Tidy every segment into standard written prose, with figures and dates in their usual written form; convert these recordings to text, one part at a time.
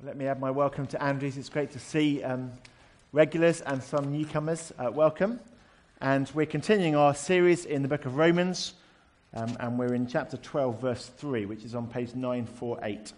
Let me add my welcome to Andrews. It's great to see regulars and some newcomers. Welcome. And we're continuing our series in the book of Romans, and we're in chapter 12, verse 3, which is on page 948.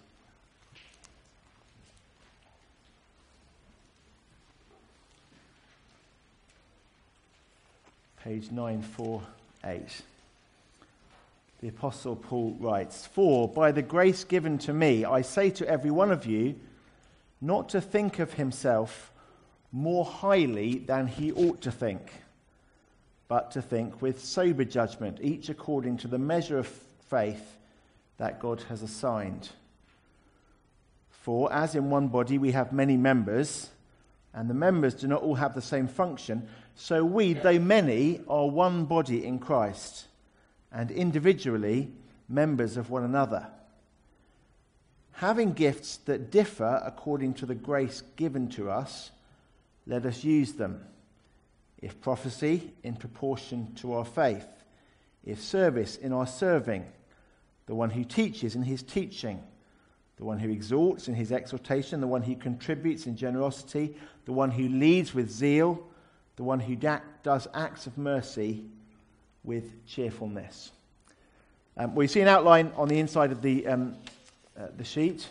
Page 948. The Apostle Paul writes, "For by the grace given to me, I say to every one of you, not to think of himself more highly than he ought to think, but to think with sober judgment, each according to the measure of faith that God has assigned. For as in one body we have many members, and the members do not all have the same function, so we, though many, are one body in Christ, and individually members of one another. Having gifts that differ according to the grace given to us, let us use them. If prophecy, in proportion to our faith. If service, in our serving. The one who teaches, in his teaching. The one who exhorts, in his exhortation. The one who contributes, in generosity. The one who leads, with zeal. The one who does acts of mercy, with cheerfulness." We see an outline on the inside of the sheet.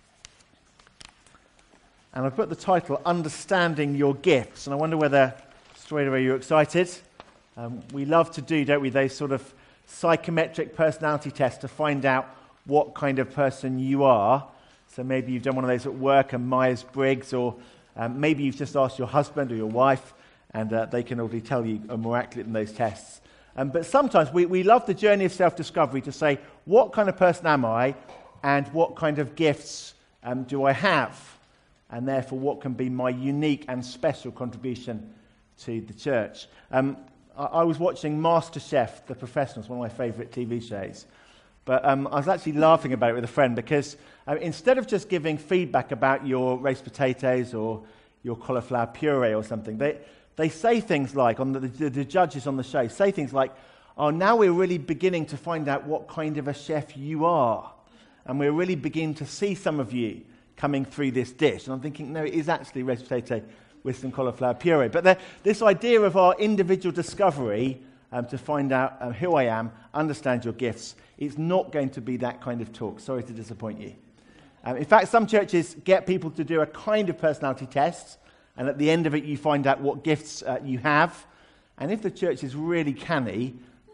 And I've put the title, Understanding Your Gifts. And I wonder whether, straight away, you're excited. We love to do, don't we, those sort of psychometric personality tests to find out what kind of person you are. So maybe you've done one of those at work, a Myers-Briggs, or maybe you've just asked your husband or your wife, and they can already tell you are more accurate than those tests. But sometimes we love the journey of self-discovery to say, what kind of person am I, and what kind of gifts do I have? And therefore, what can be my unique and special contribution to the church? I was watching MasterChef, The Professionals, one of my favourite TV shows. But I was actually laughing about it with a friend because instead of just giving feedback about your roast potatoes or your cauliflower puree or something, they say things like, the judges on the show say things like, "Oh, now we're really beginning to find out what kind of a chef you are. And we're really beginning to see some of you coming through this dish." And I'm thinking, no, it is actually roast potato with some cauliflower puree. But this idea of our individual discovery to find out who I am, understand your gifts, it's not going to be that kind of talk. Sorry to disappoint you. In fact, some churches get people to do a kind of personality test, and at the end of it you find out what gifts you have. And if the church is really canny,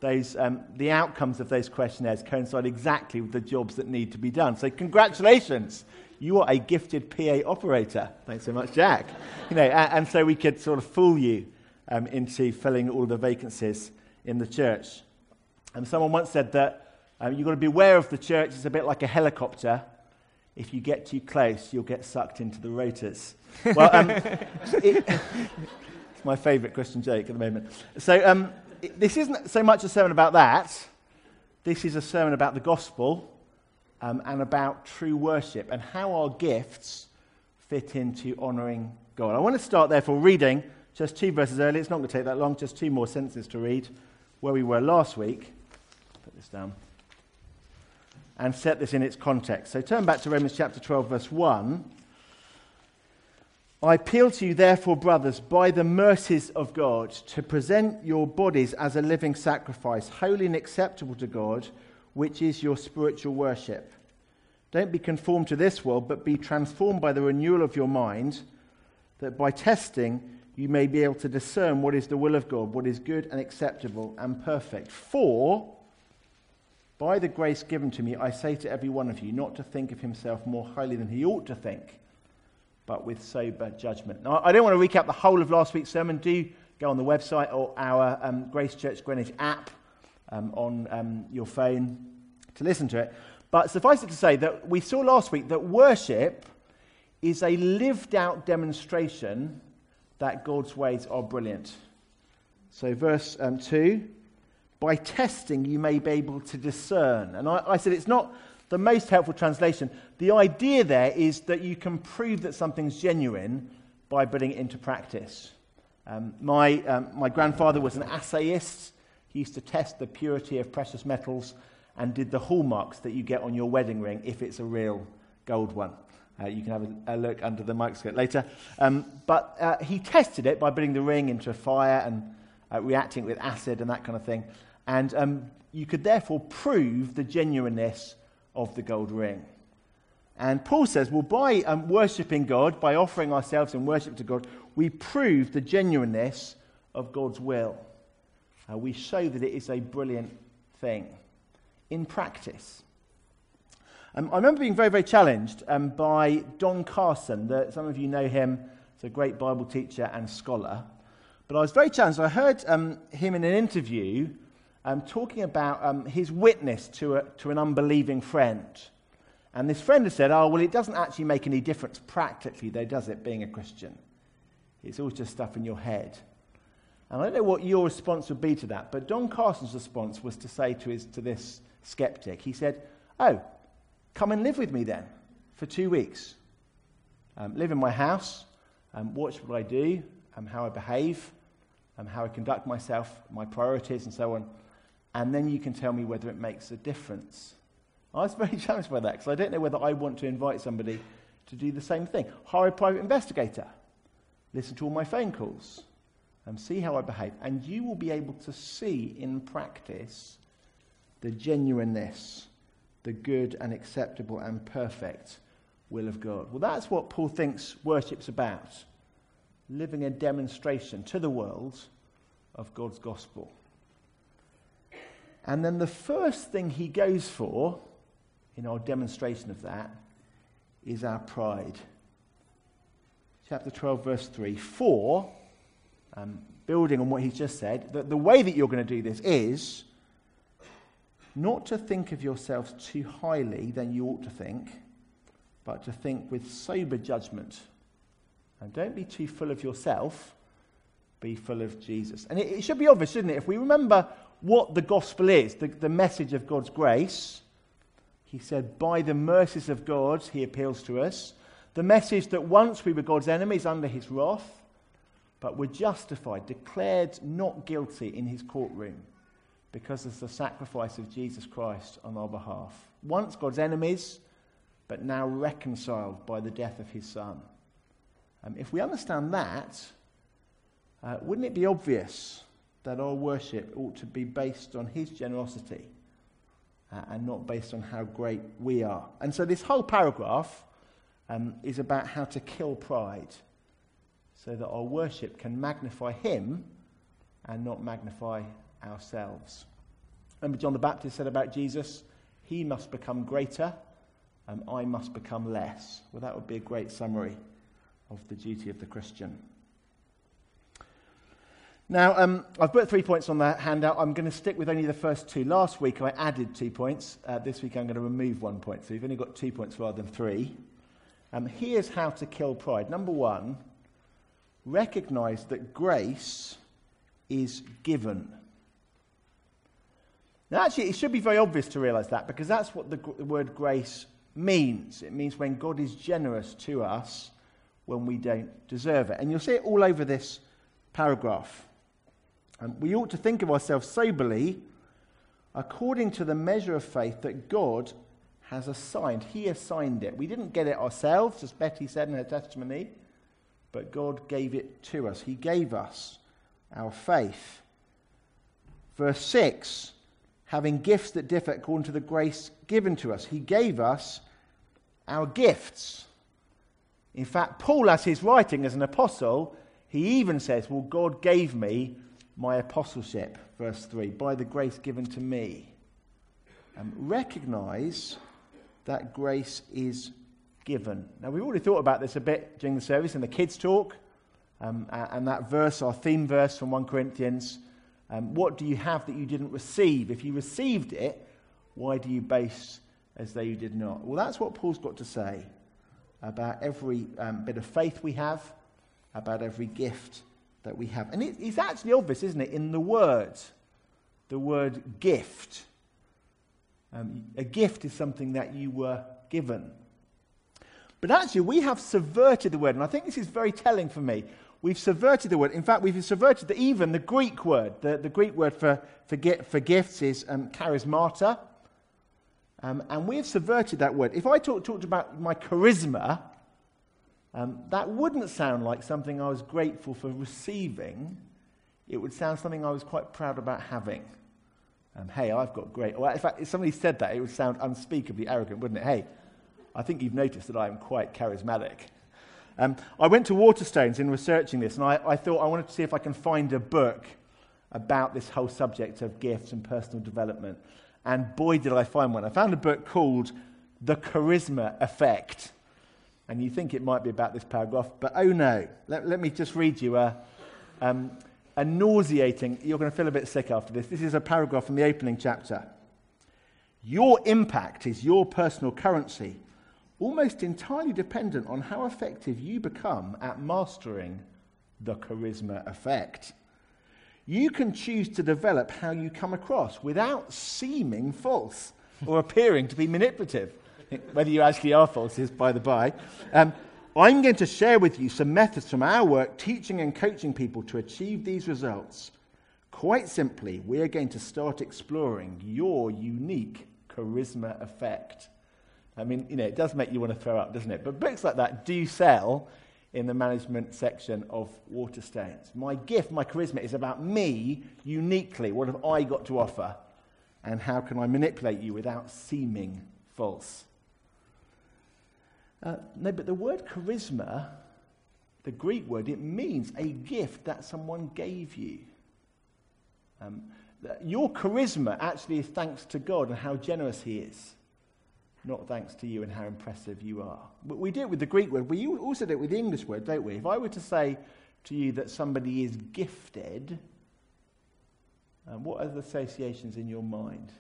the outcomes of those questionnaires coincide exactly with the jobs that need to be done. So congratulations, you are a gifted PA operator. Thanks so much, Jack. And so we could sort of fool you into filling all the vacancies in the church. And someone once said that you've got to be aware of the church. It's a bit like a helicopter. If you get too close, you'll get sucked into the rotors. Well, it's my favourite Christian joke at the moment. So this isn't so much a sermon about that. This is a sermon about the gospel and about true worship and how our gifts fit into honouring God. I want to start, therefore, reading just 2 verses early. It's not going to take that long, just 2 more sentences to read where we were last week. Put this down. And set this in its context. So turn back to Romans chapter 12, verse 1. "I appeal to you, therefore, brothers, by the mercies of God, to present your bodies as a living sacrifice, holy and acceptable to God, which is your spiritual worship. Don't be conformed to this world, but be transformed by the renewal of your mind, that by testing you may be able to discern what is the will of God, what is good and acceptable and perfect. For by the grace given to me, I say to every one of you, not to think of himself more highly than he ought to think, but with sober judgment." Now, I don't want to recap the whole of last week's sermon. Do go on the website or our Grace Church Greenwich app on your phone to listen to it. But suffice it to say that we saw last week that worship is a lived-out demonstration that God's ways are brilliant. So verse 2, "By testing you may be able to discern." And I said it's not the most helpful translation. The idea there is that you can prove that something's genuine by putting it into practice. My grandfather was an assayist. He used to test the purity of precious metals and did the hallmarks that you get on your wedding ring if it's a real gold one. You can have a look under the microscope later. But he tested it by putting the ring into a fire and reacting with acid and that kind of thing. And you could therefore prove the genuineness of the gold ring. And Paul says, well, by worshipping God, by offering ourselves in worship to God, we prove the genuineness of God's will. We show that it is a brilliant thing in practice. I remember being very, very challenged by Don Carson. Some of you know him. He's a great Bible teacher and scholar. But I was very challenged. I heard him in an interview talking about his witness to an unbelieving friend. And this friend had said, well, it doesn't actually make any difference practically, though, does it, being a Christian? It's all just stuff in your head. And I don't know what your response would be to that, but Don Carson's response was to say to this skeptic, he said, come and live with me then for 2 weeks. Live in my house, watch what I do, how I behave, how I conduct myself, my priorities and so on, and then you can tell me whether it makes a difference. I was very challenged by that because I don't know whether I want to invite somebody to do the same thing. Hire a private investigator, listen to all my phone calls, see how I behave, and you will be able to see in practice the genuineness, the good and acceptable and perfect will of God. Well, that's what Paul thinks worship's about. Living a demonstration to the world of God's gospel. And then the first thing he goes for in our demonstration of that is our pride. Chapter 12, verse 3. For, building on what he's just said, that the way that you're going to do this is not to think of yourselves too highly than you ought to think, but to think with sober judgment. And don't be too full of yourself, be full of Jesus. And it should be obvious, shouldn't it? If we remember what the gospel is, the message of God's grace, he said, by the mercies of God, he appeals to us. The message that once we were God's enemies under his wrath, but were justified, declared not guilty in his courtroom, because of the sacrifice of Jesus Christ on our behalf. Once God's enemies, but now reconciled by the death of his Son. If we understand that, wouldn't it be obvious that our worship ought to be based on his generosity and not based on how great we are? And so this whole paragraph is about how to kill pride so that our worship can magnify him and not magnify ourselves. Remember John the Baptist said about Jesus, he must become greater and I must become less. Well, that would be a great summary of the duty of the Christian. Now, I've put 3 points on the handout. I'm going to stick with only the first two. Last week I added 2 points. This week I'm going to remove 1 point. So you've only got 2 points rather than 3. Here's how to kill pride. Number 1, recognize that grace is given. Now, actually, it should be very obvious to realize that, because that's what the word grace means. It means when God is generous to us when we don't deserve it. And you'll see it all over this paragraph. We ought to think of ourselves soberly according to the measure of faith that God has assigned. He assigned it. We didn't get it ourselves, as Betty said in her testimony, but God gave it to us. He gave us our faith. Verse 6, having gifts that differ according to the grace given to us. He gave us our gifts. In fact, Paul, as he's writing as an apostle, he even says, well, God gave me my apostleship, verse 3, by the grace given to me. Recognize that grace is given. Now, we've already thought about this a bit during the service in the kids' talk, and that verse, our theme verse from 1 Corinthians, what do you have that you didn't receive? If you received it, why do you boast as though you did not? Well, that's what Paul's got to say about every bit of faith we have, about every gift that we have. And it's actually obvious, isn't it, in the word gift. A gift is something that you were given. But actually, we have subverted the word, and I think this is very telling for me. We've subverted the word. In fact, we've subverted even the Greek word. The Greek word for gifts is charismata. And we have subverted that word. If I talked about my charisma, that wouldn't sound like something I was grateful for receiving. It would sound something I was quite proud about having. Hey, I've got great... Well, in fact, if somebody said that, it would sound unspeakably arrogant, wouldn't it? Hey, I think you've noticed that I am quite charismatic. I went to Waterstones in researching this, and I thought I wanted to see if I can find a book about this whole subject of gifts and personal development. And boy, did I find one. I found a book called The Charisma Effect. And you think it might be about this paragraph, but oh no. Let me just read you a nauseating... You're going to feel a bit sick after this. This is a paragraph from the opening chapter. Your impact is your personal currency, almost entirely dependent on how effective you become at mastering the charisma effect. You can choose to develop how you come across without seeming false or appearing to be manipulative. Whether you actually are false is by the by. I'm going to share with you some methods from our work teaching and coaching people to achieve these results. Quite simply, we are going to start exploring your unique charisma effect. I mean, it does make you want to throw up, doesn't it? But books like that do sell in the management section of Waterstones. My gift, my charisma, is about me uniquely. What have I got to offer? And how can I manipulate you without seeming false? No, but the word charisma, the Greek word, it means a gift that someone gave you. Your charisma actually is thanks to God and how generous he is, not thanks to you and how impressive you are. But we do it with the Greek word. We also do it with the English word, don't we? If I were to say to you that somebody is gifted, what are the associations in your mind?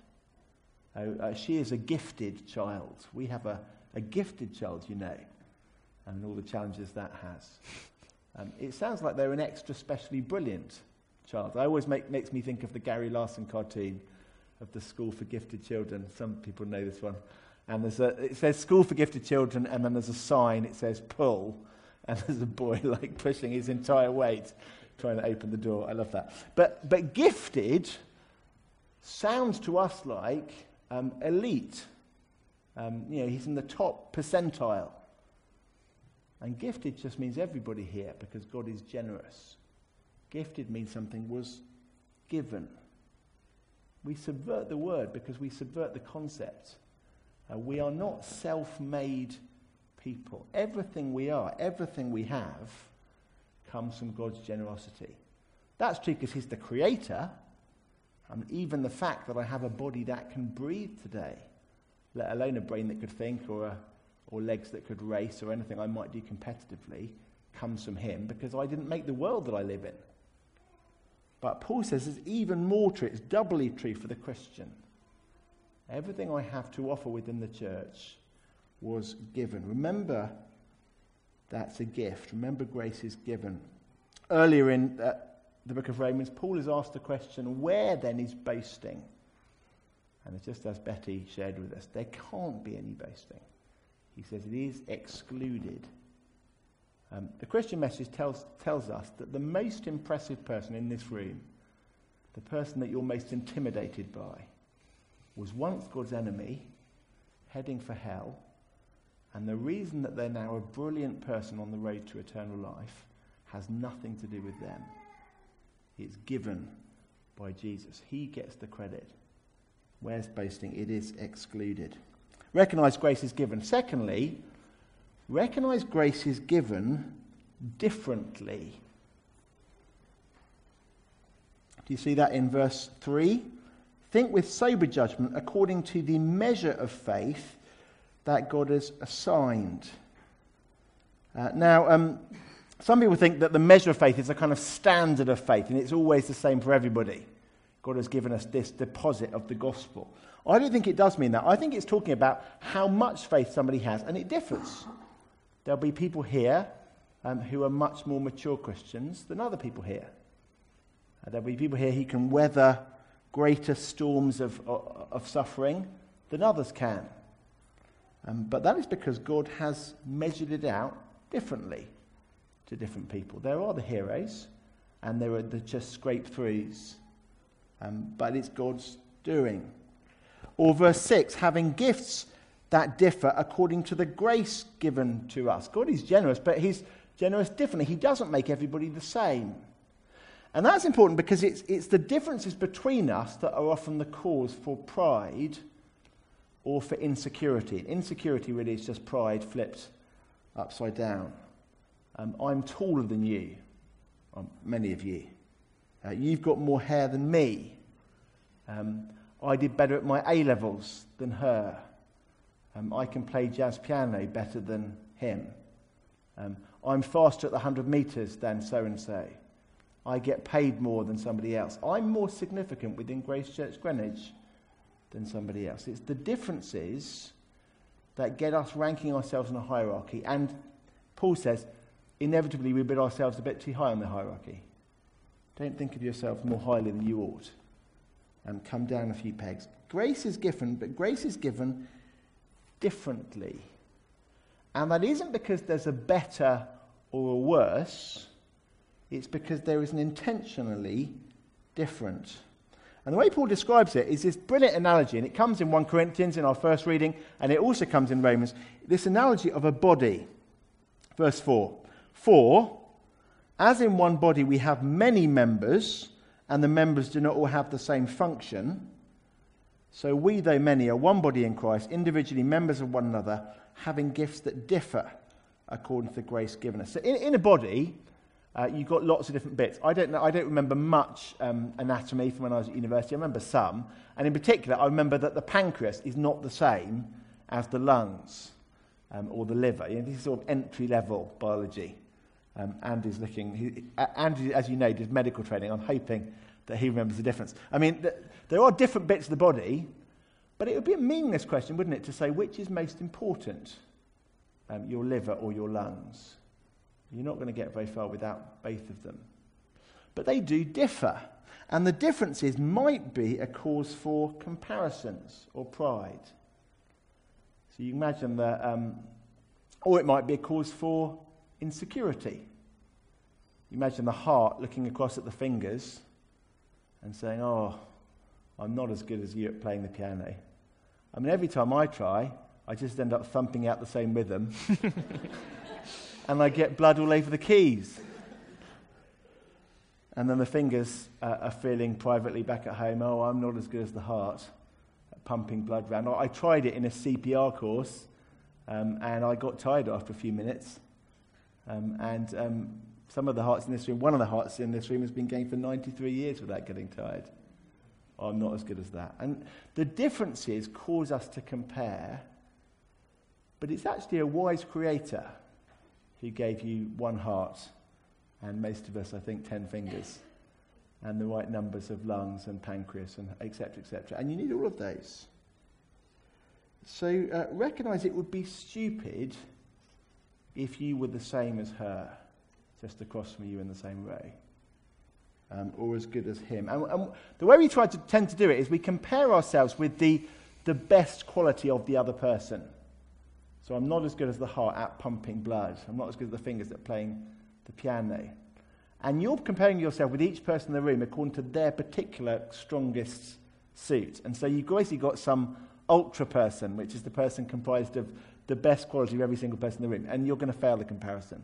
She is a gifted child. We have a gifted child, and all the challenges that has. It sounds like they're an extra specially brilliant child. It always makes me think of the Gary Larson cartoon of the School for Gifted Children. Some people know this one. And it says School for Gifted Children, and then there's a sign, it says pull, and there's a boy pushing his entire weight, trying to open the door. I love that. But gifted sounds to us like elite. He's in the top percentile. And gifted just means everybody here, because God is generous. Gifted means something was given. We subvert the word because we subvert the concept. We are not self-made people. Everything we are, everything we have, comes from God's generosity. That's true because he's the creator. And even the fact that I have a body that can breathe today, let alone a brain that could think or legs that could race or anything I might do competitively, comes from him because I didn't make the world that I live in. But Paul says it's even more true. It's doubly true for the Christian. Everything I have to offer within the church was given. Remember, that's a gift. Remember, grace is given. Earlier in the book of Romans, Paul is asked the question, where then is boasting? And it's just as Betty shared with us, there can't be any boasting. He says it is excluded. The Christian message tells us that the most impressive person in this room, the person that you're most intimidated by, was once God's enemy, heading for hell, and the reason that they're now a brilliant person on the road to eternal life has nothing to do with them. It's given by Jesus. He gets the credit. Where's boasting? It is excluded. Recognize grace is given. Secondly, recognize grace is given differently. Do you see that in verse 3? Think with sober judgment according to the measure of faith that God has assigned. Some people think that the measure of faith is a kind of standard of faith, and it's always the same for everybody. God has given us this deposit of the gospel. I don't think it does mean that. I think it's talking about how much faith somebody has, and it differs. There'll be people here who are much more mature Christians than other people here. There'll be people here who can weather greater storms of suffering than others can. But that is because God has measured it out differently to different people. There are the heroes, and there are the just scrape-throughs. But it's God's doing. Or verse 6, having gifts that differ according to the grace given to us. God is generous, but he's generous differently. He doesn't make everybody the same. And that's important because it's the differences between us that are often the cause for pride or for insecurity. Insecurity really is just pride flipped upside down. I'm taller than you, many of you. You've got more hair than me. I did better at my A-levels than her. I can play jazz piano better than him. I'm faster at the 100 metres than so-and-so. I get paid more than somebody else. I'm more significant within Grace Church Greenwich than somebody else. It's the differences that get us ranking ourselves in a hierarchy. And Paul says, inevitably we build ourselves a bit too high on the hierarchy. Don't think of yourself more highly than you ought. Come down a few pegs. Grace is given, but grace is given differently. And that isn't because there's a better or a worse. It's because there is an intentionally different. And the way Paul describes it is this brilliant analogy, and it comes in 1 Corinthians in our first reading, and it also comes in Romans, this analogy of a body. Verse 4. For, as in one body we have many members, and the members do not all have the same function, so we, though many, are one body in Christ, individually members of one another, having gifts that differ according to the grace given us. So in a body, you've got lots of different bits. I don't remember much anatomy from when I was at university. I remember some. And in particular, I remember that the pancreas is not the same as the lungs or the liver. This is sort of entry-level biology. Andy, as you know, did medical training. I'm hoping that he remembers the difference. I mean, there are different bits of the body, but it would be a meaningless question, wouldn't it, to say which is most important, your liver or your lungs? You're not going to get very far without both of them. But they do differ. And the differences might be a cause for comparisons or pride. So you imagine that, or it might be a cause for insecurity. You imagine the heart looking across at the fingers and saying, oh, I'm not as good as you at playing the piano. I mean, every time I try, I just end up thumping out the same rhythm. And I get blood all over the keys. And then the fingers are feeling privately back at home, oh, I'm not as good as the heart at pumping blood around. I tried it in a CPR course, and I got tired after a few minutes. Some of the hearts in this room, one of the hearts in this room has been going for 93 years without getting tired. Oh, I'm not as good as that. And the differences cause us to compare, but it's actually a wise creator who gave you one heart, and most of us, I think, 10 fingers, and the right numbers of lungs and pancreas, and et cetera, and you need all of those. So recognize it would be stupid if you were the same as her, just across from you in the same row, or as good as him. And the way we tend to do it is we compare ourselves with the best quality of the other person. So I'm not as good as the heart at pumping blood. I'm not as good as the fingers at playing the piano. And you're comparing yourself with each person in the room according to their particular strongest suit. And so you've basically got some ultra person, which is the person comprised of the best quality of every single person in the room. And you're going to fail the comparison.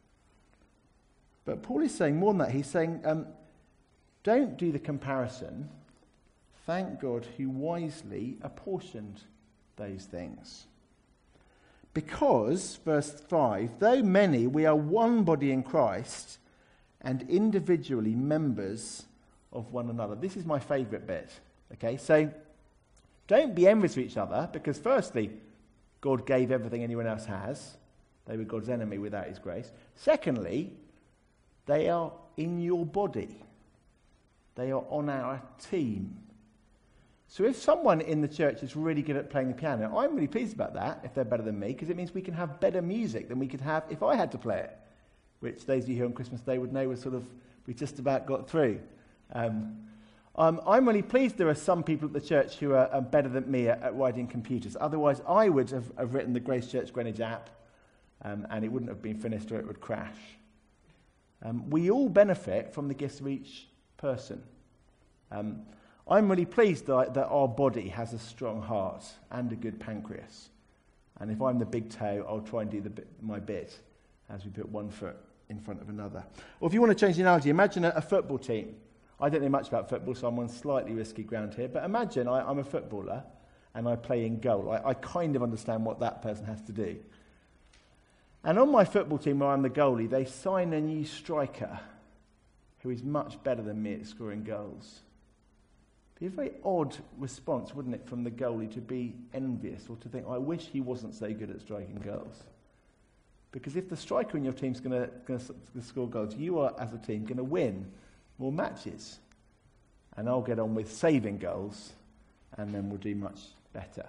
But Paul is saying more than that. He's saying, don't do the comparison. Thank God who wisely apportioned those things. Because, verse 5, though many, we are one body in Christ and individually members of one another. This is my favourite bit. Okay, so don't be envious of each other because firstly, God gave everything anyone else has. They were God's enemy without his grace. Secondly, they are in your body. They are on our team. So if someone in the church is really good at playing the piano, I'm really pleased about that, if they're better than me, because it means we can have better music than we could have if I had to play it, which those of you here on Christmas Day would know we just about got through. I'm really pleased there are some people at the church who are better than me at writing computers. Otherwise, I would have written the Grace Church Greenwich app, and it wouldn't have been finished or it would crash. We all benefit from the gifts of each person. I'm really pleased that our body has a strong heart and a good pancreas. And if I'm the big toe, I'll try and do my bit as we put one foot in front of another. Or if you want to change the analogy, imagine a football team. I don't know much about football, so I'm on slightly risky ground here. But imagine I'm a footballer and I play in goal. I kind of understand what that person has to do. And on my football team where I'm the goalie, they sign a new striker who is much better than me at scoring goals. It'd be a very odd response, wouldn't it, from the goalie to be envious or to think, I wish he wasn't so good at striking goals. Because if the striker in your team's going to score goals, you are, as a team, going to win more matches. And I'll get on with saving goals, and then we'll do much better.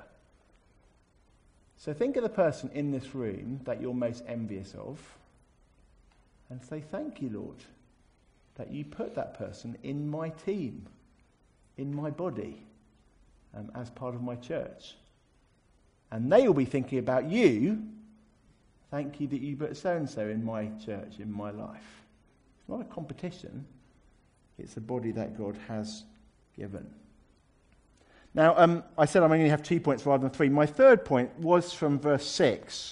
So think of the person in this room that you're most envious of, and say, thank you, Lord, that you put that person in my team, in my body, as part of my church. And they will be thinking about you. Thank you that you put so-and-so in my church, in my life. It's not a competition. It's a body that God has given. Now, I said I'm only going to have 2 points rather than 3. My third point was from verse 6.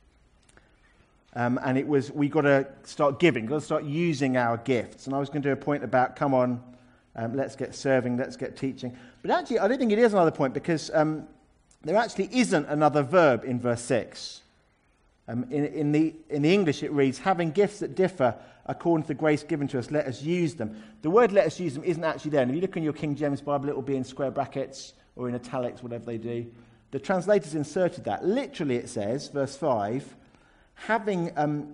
And it was, we've got to start giving, got to start using our gifts. And I was going to do a point about, come on, let's get serving, let's get teaching. But actually, I don't think it is another point, because there actually isn't another verb in verse 6. In the English, it reads, having gifts that differ according to the grace given to us, let us use them. The word let us use them isn't actually there. And if you look in your King James Bible, it will be in square brackets or in italics, whatever they do. The translators inserted that. Literally, it says, verse 5, having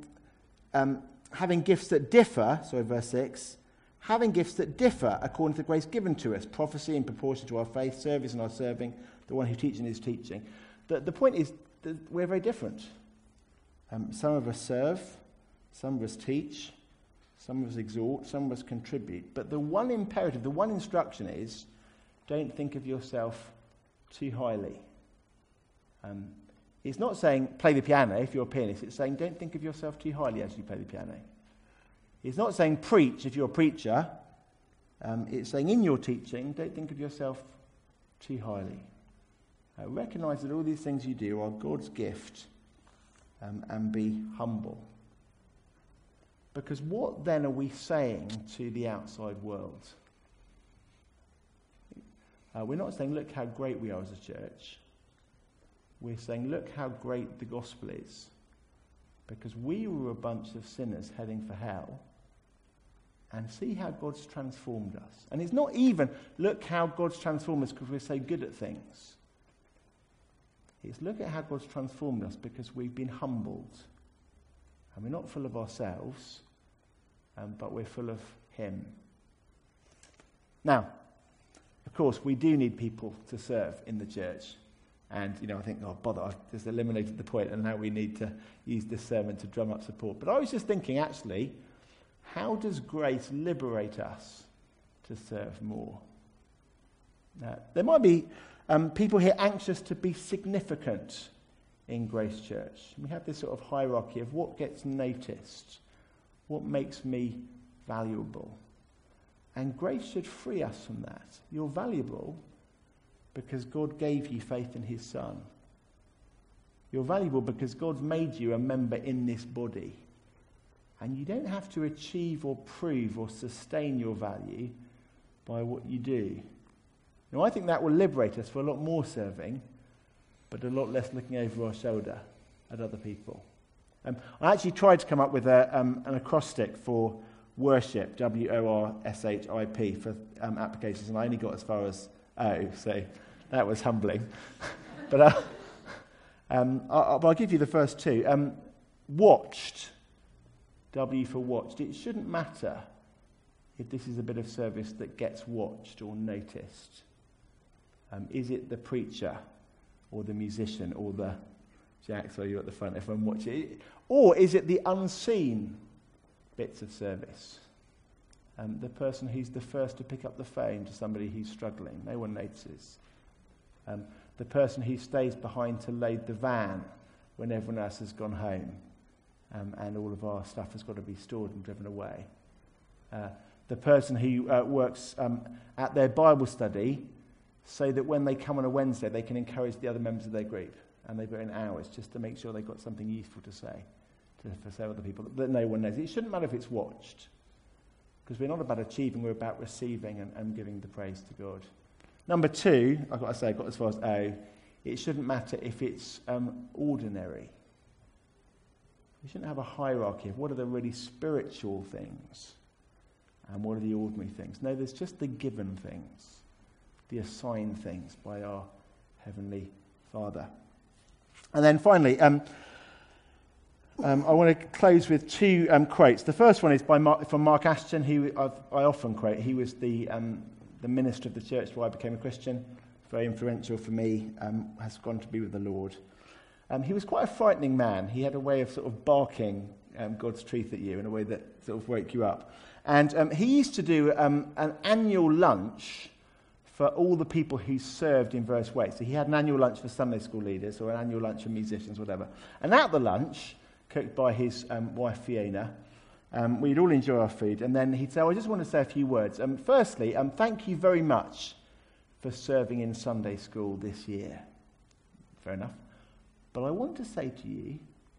gifts that differ, so verse 6, having gifts that differ according to the grace given to us, prophecy in proportion to our faith, service in our serving, the one who teaches in his teaching. The point is that we're very different. Some of us serve, some of us teach, some of us exhort, some of us contribute. But the one imperative, the one instruction is, don't think of yourself too highly. It's not saying play the piano if you're a pianist. It's saying don't think of yourself too highly as you play the piano. It's not saying preach if you're a preacher. It's saying in your teaching, don't think of yourself too highly. Recognize that all these things you do are God's gift, and be humble. Because what then are we saying to the outside world? We're not saying, look how great we are as a church. We're saying, look how great the gospel is. Because we were a bunch of sinners heading for hell. And see how God's transformed us. And it's not even, look how God's transformed us because we're so good at things. It's look at how God's transformed us because we've been humbled. And we're not full of ourselves, but we're full of him. Now, of course, we do need people to serve in the church. And, I think, I've just eliminated the point, and now we need to use this sermon to drum up support. But I was just thinking, actually, how does grace liberate us to serve more? There might be people here anxious to be significant in Grace Church. We have this sort of hierarchy of what gets noticed, what makes me valuable. And grace should free us from that. You're valuable because God gave you faith in his Son. You're valuable because God's made you a member in this body. And you don't have to achieve or prove or sustain your value by what you do. Now, I think that will liberate us for a lot more serving, but a lot less looking over our shoulder at other people. I actually tried to come up with an acrostic for worship, WORSHIP, for applications, and I only got as far as O, so that was humbling. But I'll give you the first two. Watched, W for watched. It shouldn't matter if this is a bit of service that gets watched or noticed. Is it the preacher or the musician or the Jack, so you're at the front, everyone watching it? Or is it the unseen bits of service? The person who's the first to pick up the phone to somebody who's struggling, no one notices. The person who stays behind to load the van when everyone else has gone home, and all of our stuff has got to be stored and driven away. the person who works at their Bible study, so that when they come on a Wednesday, they can encourage the other members of their group. And they put in hours just to make sure they've got something useful to say, to say to other people that no one knows. It shouldn't matter if it's watched, because we're not about achieving, we're about receiving and giving the praise to God. Number 2, I've got to say, I got as far as O, it shouldn't matter if it's ordinary. We shouldn't have a hierarchy of what are the really spiritual things and what are the ordinary things. No, there's just the given things, the assigned things by our Heavenly Father. And then finally, I want to close with 2 quotes. The first one is from Mark Ashton, who I often quote. He was the minister of the church where I became a Christian, very influential for me, has gone to be with the Lord. He was quite a frightening man. He had a way of sort of barking God's truth at you in a way that sort of woke you up. And he used to do an annual lunch for all the people who served in various ways. So he had an annual lunch for Sunday school leaders or an annual lunch for musicians, whatever. And at the lunch, cooked by his wife Fiona, we'd all enjoy our food. And then he'd say, I just want to say a few words. Firstly, thank you very much for serving in Sunday school this year. Fair enough. But I want to say to you,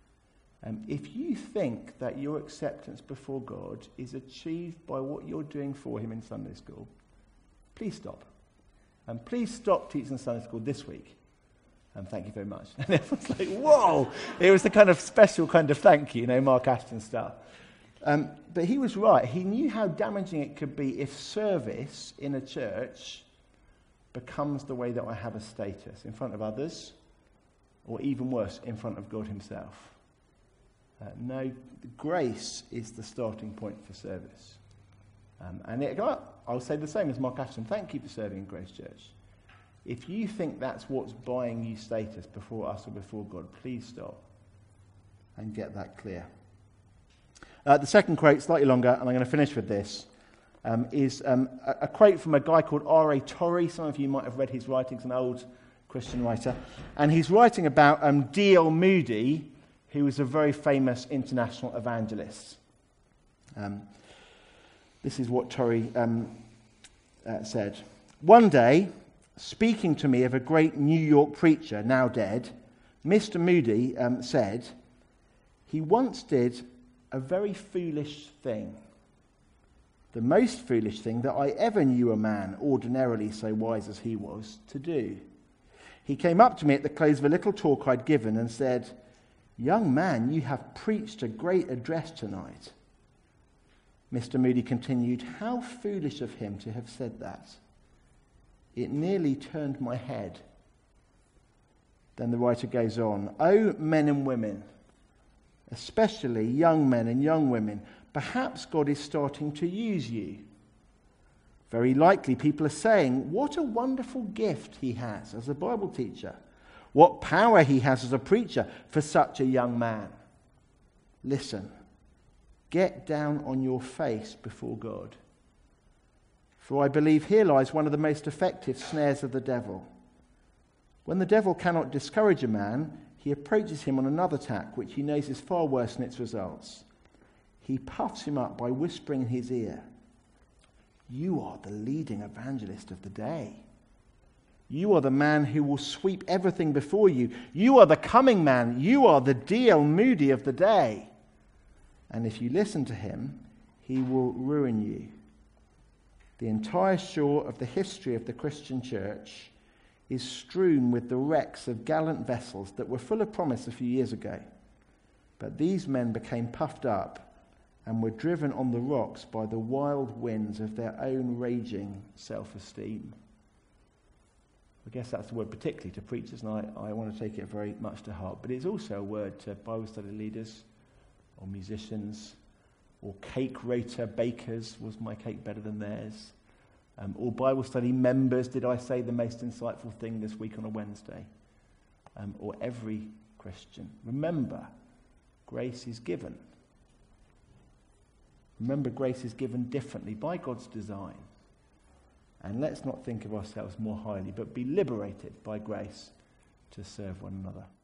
if you think that your acceptance before God is achieved by what you're doing for him in Sunday school, please stop. And please stop teaching Sunday school this week. And thank you very much. And everyone's like, whoa! It was the kind of special kind of thank you, Mark Ashton style. But he was right. He knew how damaging it could be if service in a church becomes the way that I have a status in front of others, or even worse, in front of God himself. No, grace is the starting point for service. I'll say the same as Mark Ashton. Thank you for serving in Grace Church. If you think that's what's buying you status before us or before God, please stop and get that clear. The second quote, slightly longer, and I'm going to finish with this, is a quote from a guy called R.A. Torrey. Some of you might have read his writings, an old Christian writer. And he's writing about D.L. Moody, who was a very famous international evangelist. This is what Torrey said. One day, speaking to me of a great New York preacher, now dead, Mr. Moody said, he once did a very foolish thing. The most foolish thing that I ever knew a man, ordinarily so wise as he was, to do. He came up to me at the close of a little talk I'd given and said, "Young man, you have preached a great address tonight." Mr. Moody continued, "How foolish of him to have said that. It nearly turned my head." Then the writer goes on, "Oh, men and women, especially young men and young women, perhaps God is starting to use you. Very likely people are saying, what a wonderful gift he has as a Bible teacher. What power he has as a preacher for such a young man. Listen, get down on your face before God. For I believe here lies one of the most effective snares of the devil. When the devil cannot discourage a man, he approaches him on another tack, which he knows is far worse in its results. He puffs him up by whispering in his ear, 'You are the leading evangelist of the day. You are the man who will sweep everything before you. You are the coming man. You are the D.L. Moody of the day. And if you listen to him, he will ruin you.' The entire shore of the history of the Christian church is strewn with the wrecks of gallant vessels that were full of promise a few years ago. But these men became puffed up and were driven on the rocks by the wild winds of their own raging self-esteem." I guess that's the word particularly to preachers, and I want to take it very much to heart. But it's also a word to Bible study leaders or musicians or cake rater bakers. Was my cake better than theirs? Or Bible study members, did I say the most insightful thing this week on a Wednesday? Or every Christian. Remember, grace is given. Remember, grace is given differently by God's design. And let's not think of ourselves more highly, but be liberated by grace to serve one another.